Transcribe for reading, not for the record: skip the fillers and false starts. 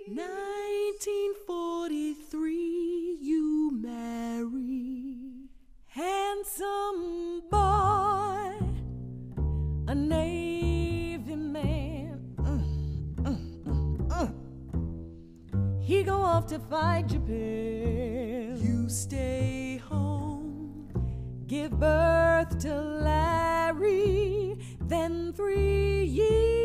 1943, you marry handsome boy, a Navy man. He go off to fight Japan. You stay home, give birth to Larry. Then 3 years